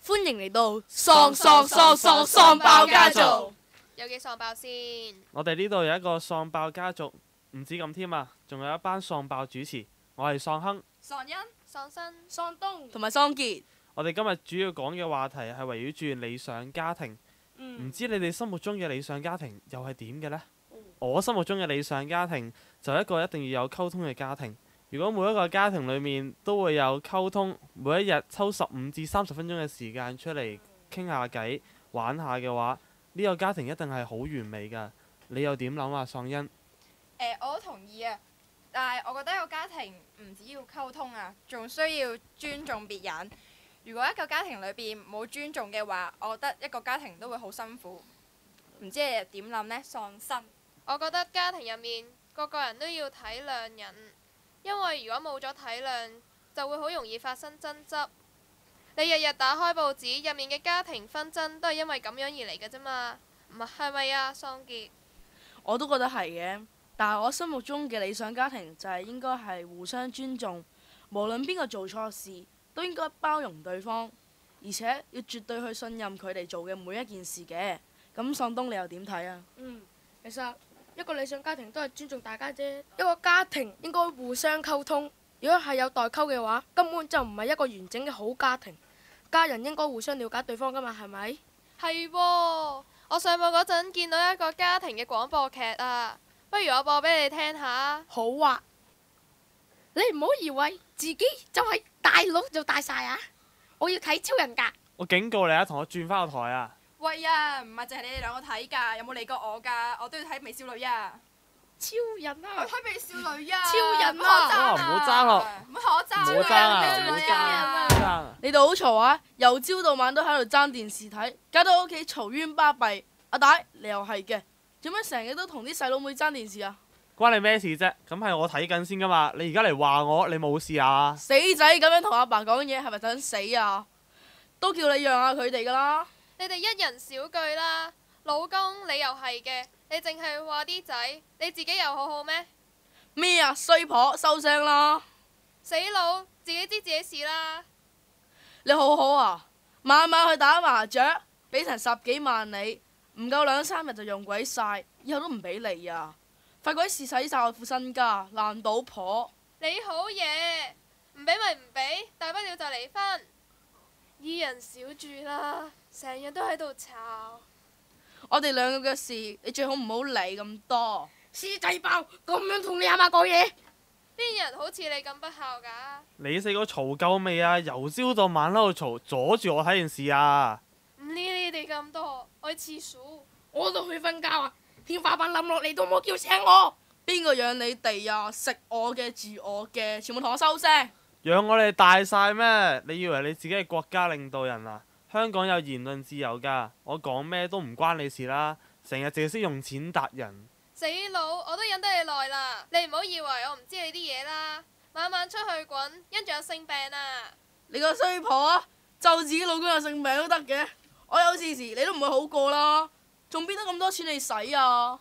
歡迎嚟到喪爆家族。 有幾喪爆先？ 我哋呢度有一個喪爆家族，唔止咁添啊，仲有一班喪爆主持。我係喪亨、 喪恩、 喪生、 喪東同埋喪傑。 我哋今日主要講嘅話題係圍繞住理想家庭。唔知你哋心目中嘅理想家庭又係點嘅呢？我心目中嘅理想家庭就係一個一定要有溝通嘅家庭。如果每一個家庭裡面都會有溝通，每一日抽15至30分鐘嘅時間出嚟傾下偈、玩下嘅話，呢個家庭一定係好完美㗎。你又點諗啊，喪恩？ 我都同意啊，但係我覺得一個家庭唔只要溝通啊，仲需要尊重別人。如果一個家庭裏邊冇尊重嘅話，我覺得一個家庭都會好辛苦。唔知你哋點諗呢？喪生， 我覺得家庭入面個個人都要體諒人，因為如果冇咗體諒，就會好容易發生爭執。你日日打開報紙，入面嘅家庭紛爭都係因為咁樣而嚟嘅啫嘛，唔係咪啊，喪傑？ 我都覺得係嘅，但係我心目中嘅理想家庭就係應該係互相尊重，無論邊個做錯事，都應該包容對方，而且要絕對去信任佢哋做嘅每一件事嘅。咁喪東你又點睇啊？ 其實一個理想家庭都係尊重大家啫。一個家庭應該互相溝通，如果係有代溝嘅話，根本就唔係一個完整嘅好家庭。家人應該互相了解對方噶嘛，係咪？ 係喎，我上網嗰陣見到一個家庭嘅廣播劇啊，不如我播俾你聽下。 好啊！你唔好以為自己就係大佬就大晒啊！我要睇超人㗎。 我警告你啊，同我轉翻個台啊！ 喂啊，唔係淨係你哋兩個睇㗎，有冇理過我㗎？我都要睇美少女啊！ 超人我啊！ 睇美少女啊！ 超人啊唔好爭咯， 唔好學我爭唔好爭啊！ 美少女唔好爭啊！ 啊！ 唔好爭啊！ 你哋好嘈啊！由朝到晚都喺度爭電視睇，搞到屋企嘈冤巴閉。阿大，你又係嘅，做咩成日都同啲細佬妹爭電視啊？ 關你咩事啫？咁係我睇緊先噶嘛！你而家嚟話我，你冇事啊？ 死仔咁樣同阿爸講嘢，係咪想死啊？都叫你讓下佢哋噶啦。 你哋一人少句啦，老公你又係嘅，你淨係話啲仔，你自己又好好咩？ 咩啊，衰婆，收聲啦！ 死佬，自己知自己事啦。 你好好啊，晚晚去打麻雀，俾成10幾萬你，唔夠2、3日就用鬼晒，以後都唔俾你啊！快鬼事使晒我副身家，爛賭婆！ 你好嘢，唔俾咪唔俾，大不了就離婚。二人少住啦，成日都喺度吵。 我哋兩個嘅事，你最好唔好理咁多。 獅仔包咁樣同你阿媽講嘢， 邊人好似你咁不孝㗎？ 你四個嘈夠未啊？由朝到晚喺度嘈，阻住我睇電視啊！ 唔理你哋咁多，我去廁所。 我都去瞓覺啊！天花板冧落嚟都冇叫醒我。 邊個養你哋啊？食我嘅，住我嘅，全部同我收聲！ 養我哋大晒咩？你以為你自己係國家領導人啊？香港有言論自由㗎，我講咩都唔關你事啦。成日淨係識用錢達人。 死佬，我都忍得你耐啦，你唔好以為我唔知你啲嘢啦。晚晚出去滾，因住有性病啊！ 你個衰婆啊，就自己老公有性病都得嘅，我有事時你都唔會好過啦，仲邊得咁多錢你使啊？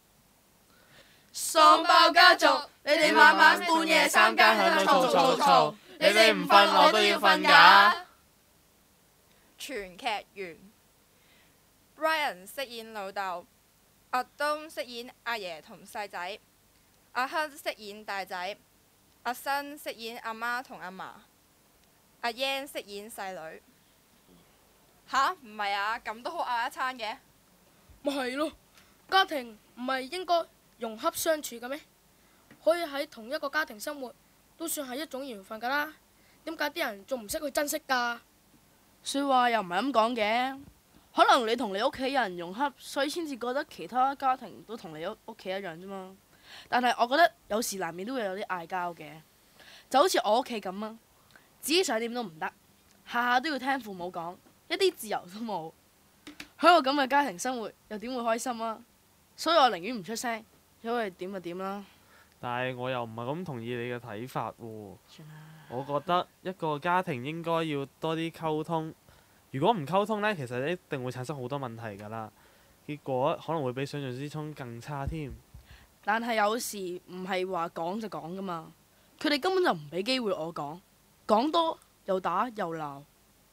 喪爆家族， 你哋晚晚半夜3更喺度嘈嘈嘈，你哋唔瞓我都要瞓㗎。 全劇完 Brian 飾演老豆，阿東飾演阿爺同細仔，阿亨飾演大仔，阿新飾演阿媽同阿嫲，阿 Yan 飾演細女。吓？唔係啊，咁都好嗌一餐嘅。 咪係咯，家庭唔係應該融洽相處嘅咩？可以喺同一個家庭生活，都算係一種緣分㗎啦。點解啲人仲唔識去珍惜㗎？ 説話又唔係咁講嘅，可能你同你屋企人融洽，所以先至覺得其他家庭都同你屋企一樣啫嘛。但係我覺得有時難免都會有啲嗌交嘅，就好似我屋企咁啊，自己想點都唔得，下下都要聽父母講，一啲自由都冇。喺個咁嘅家庭生活，又點會開心啊？所以我寧願唔出聲，因為點就點啦。 但係我又唔係咁同意你嘅睇法喎。 算啦。 我覺得一個家庭應該要多啲溝通。如果唔溝通呢，其實一定會產生好多問題㗎啦。結果可能會比想象之中更差添。 但係有時唔係話講就講㗎嘛，佢哋根本就唔俾機會我講，講多又打又鬧。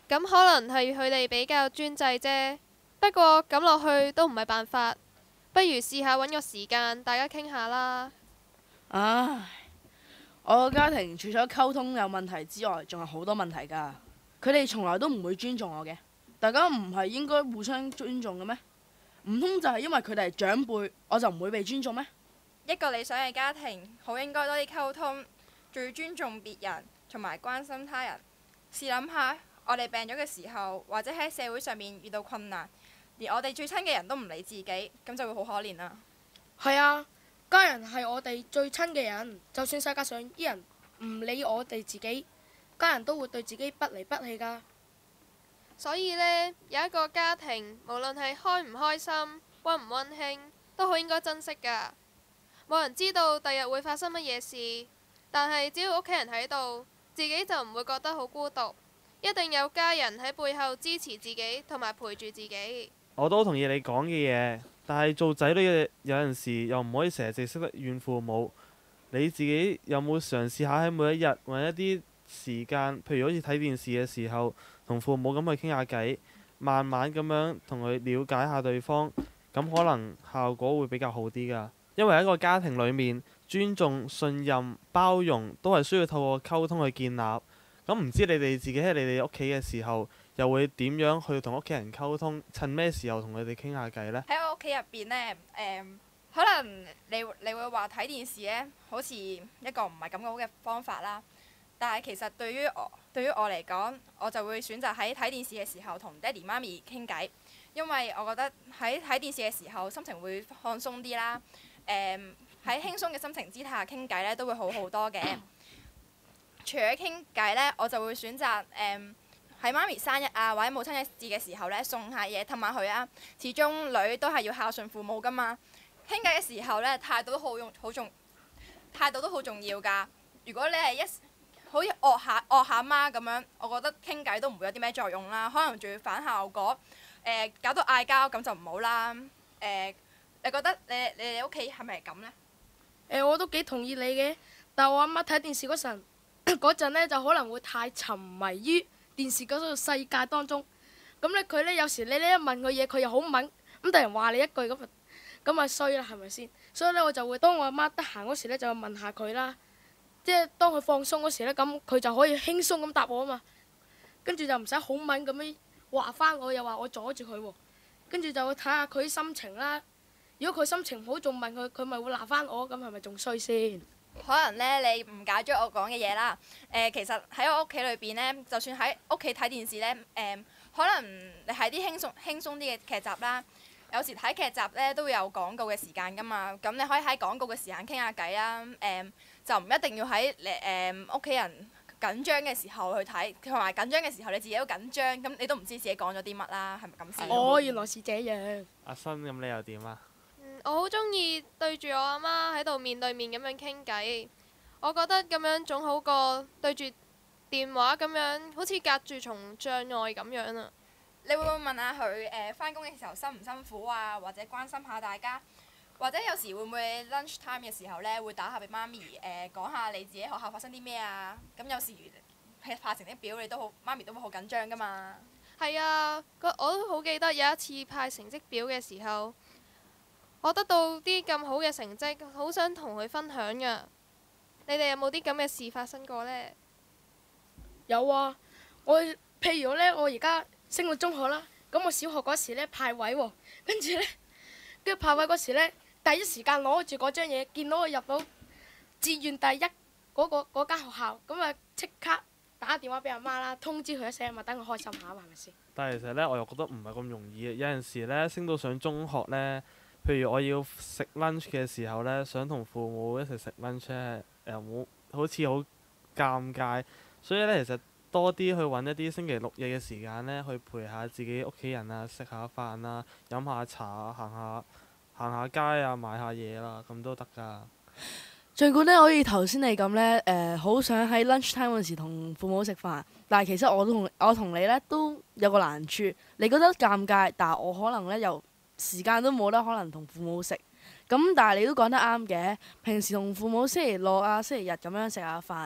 咁可能係佢哋比較專制啫。不過咁落去都唔係辦法，不如試下揾個時間大家傾下啦。 唉，我個家庭除咗溝通有問題之外，仲有好多問題㗎。佢哋從來都唔會尊重我嘅。大家唔係應該互相尊重嘅咩？唔通就係因為佢哋係長輩，我就唔會被尊重咩？ 一個理想嘅家庭，好應該多啲溝通，最尊重別人，同埋關心他人。試諗下，我哋病咗嘅時候，或者喺社會上面遇到困難，連我哋最親嘅人都唔理自己，咁就會好可憐啦。 係啊，家人係我哋最親嘅人，就算世界上啲人唔理我哋自己，家人都會對自己不離不棄㗎。 所以呢，有一個家庭，無論係開唔開心、溫唔溫馨，都好應該珍惜㗎。冇人知道第日會發生乜嘢事，但係只要屋企人喺度，自己就唔會覺得好孤獨。一定有家人喺背後支持自己，同埋陪住自己。 我都同意你講嘅嘢，但係做仔女嘅有陣時又唔可以成日淨識得怨父母。你自己有冇嘗試下喺每一日揾一啲時間，譬如好似睇電視嘅時候，同父母咁去傾下偈，慢慢咁樣同佢了解下對方，咁可能效果會比較好啲㗎。因為喺一個家庭裡面，尊重、信任、包容都係需要透過溝通去建立。咁唔知你哋自己喺你哋屋企嘅時候，又會點樣去同屋企人溝通？趁咩時候同佢哋傾下偈呢？ 喺我屋企入邊呢，可能你會話睇電視呢，好似一個唔係咁好嘅方法啦。但係其實對於我嚟講，我就會選擇喺睇電視嘅時候同爹哋媽咪傾偈，因為我覺得喺睇電視嘅時候心情會放鬆啲啦。喺輕鬆嘅心情之下傾偈呢，都會好好多嘅。除咗傾偈呢，我就會選擇喺媽咪生日啊或者母親節嘅時候呢，送下嘢氹下佢啊。始終女都係要孝順父母㗎嘛。傾偈嘅時候呢，態度都好重要㗎。如果你係好似惡下媽咁樣，我覺得傾偈都唔會有啲咩作用啦，可能仲要反效果。搞到嗌交咁就唔好啦。你覺得你哋屋企係咪咁呢？ 我都幾同意你嘅，但我阿媽睇電視嗰陣呢，就可能會太沉迷於電視嗰個世界當中。咁呢，佢呢，有時你呢一問佢嘢，佢又好猛，咁突然話你一句咁咪衰啦，係咪先？所以呢，我就會當我阿媽得閒嗰時呢，就會問下佢啦。即係當佢放鬆嗰時呢，咁佢就可以輕鬆咁答我啊嘛。跟住就唔使好敏咁樣話翻我，又話我阻住佢喎。跟住就會睇下佢心情啦。如果佢心情唔好，仲問佢，佢咪會鬧翻我，咁係咪仲衰先？ 可能呢，你誤解咗我講嘅嘢啦。其實喺我屋企裏邊呢，就算喺屋企睇電視呢，可能你係啲輕鬆啲嘅劇集啦。有時睇劇集呢都會有廣告嘅時間㗎嘛。咁你可以喺廣告嘅時間傾下偈啦。就唔一定要喺屋企人緊張嘅時候去睇，同埋緊張嘅時候你自己都緊張，咁你都唔知自己講咗啲乜啦，係咪咁先？ 哦，原來是這樣。 阿新，咁你又點啊？ 我好中意對住我阿媽喺度面對面咁樣傾偈，我覺得咁樣總好過對住電話咁樣，好似隔住重障礙咁樣啊！ 你會唔會問下佢返工嘅時候辛唔辛苦啊？或者關心下大家，或者有時會唔會 lunch time 嘅時候呢，會打下俾媽咪講下你自己學校發生啲咩啊？咁有時派成績表你都好，媽咪都會好緊張㗎嘛。 係啊，我都好記得有一次派成績表嘅時候，我得到啲咁好嘅成績，好想同佢分享㗎。你哋有冇啲咁嘅事發生過呢？ 有啊，譬如呢，我而家升到中學啦，咁我小學嗰時呢派位喎，跟住派位嗰時呢，第一時間攞住嗰張嘢，見到我入到志願第一嗰間學校，咁啊即刻打電話俾阿媽啦，通知佢一聲嘛，等佢開心下嘛，係咪先？ 但係其實呢，我又覺得唔係咁容易嘅。有陣時呢，升到上中學呢，譬如我要食 lunch 嘅時候呢，想同父母一齊食 lunch 呢，又冇好似好尷尬，所以呢，其實多啲去揾一啲星期六日嘅時間呢，去陪下自己屋企人啊，食下飯啊，飲下茶啊，行下街啊，買下嘢啦，咁都得㗎。 儘管呢，好似頭先你咁呢，好想喺 lunch time 嗰時同父母食飯，但係其實我同你呢都有個難處。你覺得尷尬，但係我可能呢又時間都冇得可能同父母食。咁但係你都講得啱嘅，平時同父母星期六啊、星期日咁樣食下飯，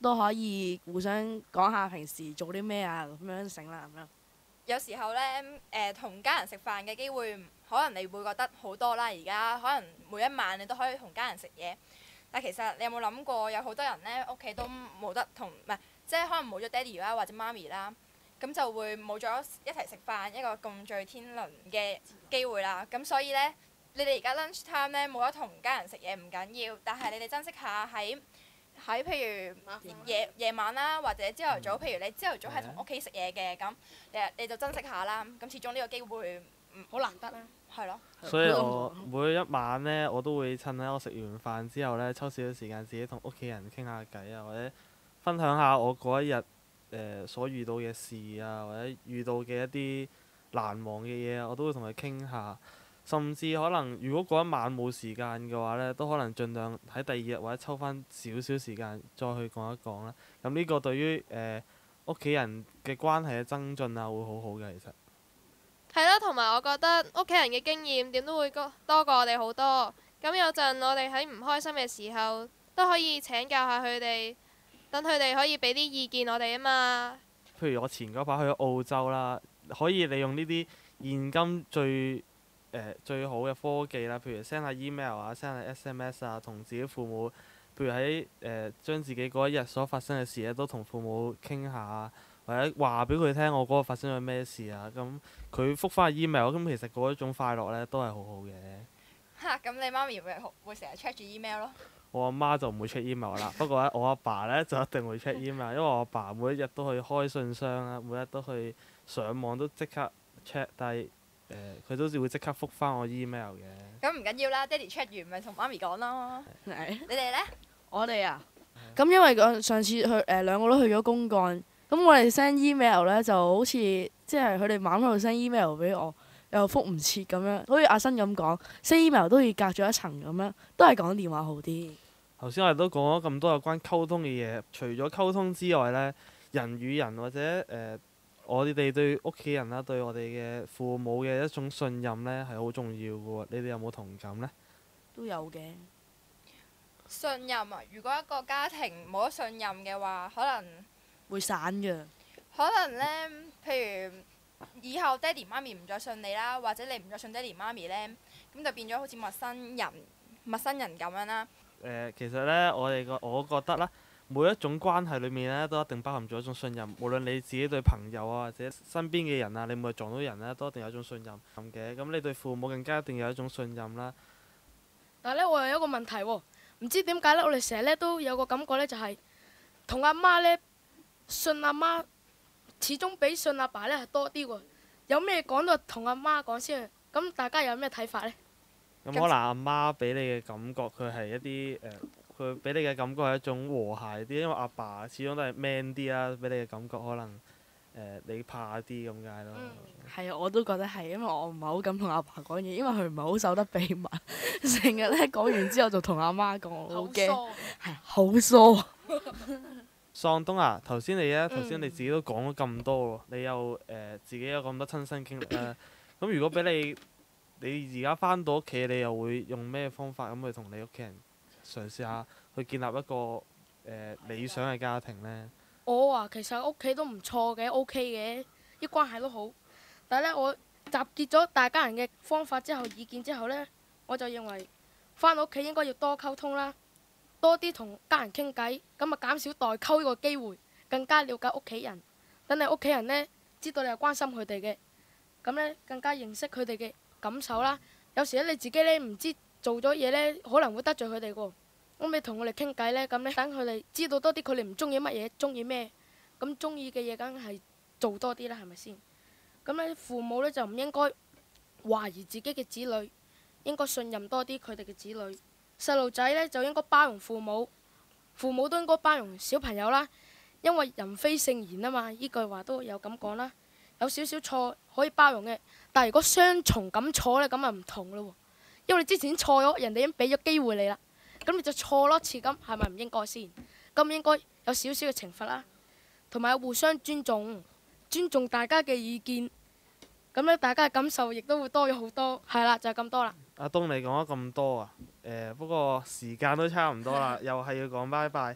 都可以互相講下平時做啲咩啊，咁樣醒啦咁樣。 有時候呢，同家人食飯嘅機會，可能你會覺得好多啦。而家可能每一晚你都可以同家人食嘢，但其實你有冇諗過，有好多人呢，屋企都冇得同，唔係即係可能冇咗爹哋啦或者媽咪啦，咁就會冇咗一齊食飯一個共聚天倫嘅機會啦。咁所以呢，你哋而家 lunch time 呢，冇得同家人食嘢唔緊要，但係你哋珍惜下喺譬如夜晚啦，或者朝頭早，譬如你朝頭早係同屋企食嘢嘅，咁你就珍惜下啦。咁始終呢個機會好難得啦。 係咯。 所以我每一晚呢，我都會趁喺我食完飯之後呢，抽少少時間自己同屋企人傾下偈啊，或者分享下我嗰一日所遇到嘅事啊，或者遇到嘅一啲難忘嘅嘢啊，我都會同佢傾下。甚至可能如果嗰一晚冇時間嘅話呢，都可能盡量喺第二日或者抽翻少少時間再去講一講啦。咁呢個對於屋企人嘅關係嘅增進啊，會好好嘅其實。 係啦，同埋我覺得屋企人嘅經驗點都會多過我哋好多。咁有陣我哋喺唔開心嘅時候，都可以請教下佢哋，等佢哋可以俾啲意見我哋啊嘛。 譬如我前嗰排去咗澳洲啦，可以利用呢啲現今最好嘅科技啦，譬如 send 下 email 啊 ，send 下 SMS 啊，同自己父母，譬如喺將自己嗰一日所發生嘅事咧，都同父母傾下，或者話俾佢聽我嗰個發生咗咩事啊，咁佢覆翻 email，咁其實嗰一種快樂呢都係好好嘅。 嚇！咁你媽咪會成日 check 住 email 咯？ 我阿媽就唔會 check email 啦，不過咧我阿爸呢就一定會 check email，因為我阿爸每一日都去開信箱啦，每日都去上網都即刻 check，但係佢都會即刻覆翻我 email 嘅。 咁唔緊要啦，爹哋 check 完咪同媽咪講咯。 係你哋呢？ 我哋啊，咁因為上次去兩個都去咗公幹，咁我哋 send email 呢就好似即係佢哋猛喺度 send email 俾我，又覆唔切咁樣，好似阿新咁講，send email 都要隔咗一層咁樣，都係講電話好啲。 頭先我哋都講咗咁多有關溝通嘅嘢，除咗溝通之外呢，人與人或者我哋對屋企人啦，對我哋嘅父母嘅一種信任呢係好重要嘅喎。你哋有冇同感呢？ 都有嘅。 信任啊！如果一個家庭冇咗信任嘅話，可能會散嘅。 呢，譬如以後爹哋媽咪唔再信你啦，或者你唔再信爹哋媽咪呢，咁就變咗好似陌生人咁樣啦。 其實呢，我覺得啦，每一種關係裏面呢，都一定包含咗一種信任。無論你自己對朋友啊，或者身邊嘅人啊，你每日撞到人呢，都一定有一種信任嘅。咁你對父母更加一定有一種信任啦。 但係咧，我有一個問題喎，唔知點解咧，我哋成日咧都有個感覺咧，就係同阿媽咧信阿媽，始終比信阿爸咧係多啲喎。有咩講到同阿媽講先，咁大家有咩睇法呢？ 咁可能阿媽俾你嘅感覺，佢係一啲佢俾你嘅感覺係一種和諧啲，因為阿爸始終都係 man 啲啦，俾你嘅感覺可能你怕啲咁解咯。 係啊，我都覺得係，因為我唔係好敢同阿爸講嘢，因為佢唔係好守得秘密，成日咧講完之後就同阿媽講，我好驚，係好疏。 喪東啊，頭先你自己都講咗咁多喎，你又自己有咁多親身經歷啦。咁如果俾你而家翻到屋企，你又會用咩方法咁去同你屋企人嘗試下去建立一個理想嘅家庭呢？ 我啊，其實屋企都唔錯嘅，OK 嘅，啲關係都好。但係咧，我集結咗大家人嘅方法之後、意見之後呢，我就認為翻到屋企應該要多溝通啦，多啲同家人傾偈，咁啊減少代溝呢個機會，更加了解屋企人。等你屋企人呢，知道你係關心佢哋嘅，咁呢，更加認識佢哋嘅感受啦。有時咧你自己呢，唔知做咗嘢呢，可能會得罪佢哋喎。咁你同佢哋傾偈呢，咁呢，等佢哋知道多啲佢哋唔中意乜嘢，中意咩，咁中意嘅嘢梗係做多啲啦，係咪先？咁呢，父母呢，就唔應該懷疑自己嘅子女，應該信任多啲佢哋嘅子女。細路仔呢，就應該包容父母，父母都應該包容小朋友啦。因為人非聖賢啊嘛，呢句話都有咁講啦。有少少錯可以包容嘅，但係如果雙重咁錯呢，咁啊唔同咯喎。因為你之前錯咗，人哋已經俾咗機會你啦。咁你就錯多次，咁係咪唔應該先？咁應該有少少嘅懲罰啦，同埋互相尊重，尊重大家嘅意見。咁呢，大家嘅感受亦都會多咗好多。係啦，就係咁多啦。 阿東你講咗咁多啊，不過時間都差唔多啦，又係要講拜拜。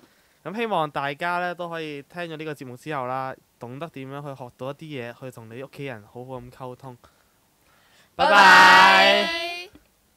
咁希望大家呢都可以聽咗呢個節目之後啦，懂得點樣去學到一啲嘢，去同你屋企人好好咁溝通。拜拜。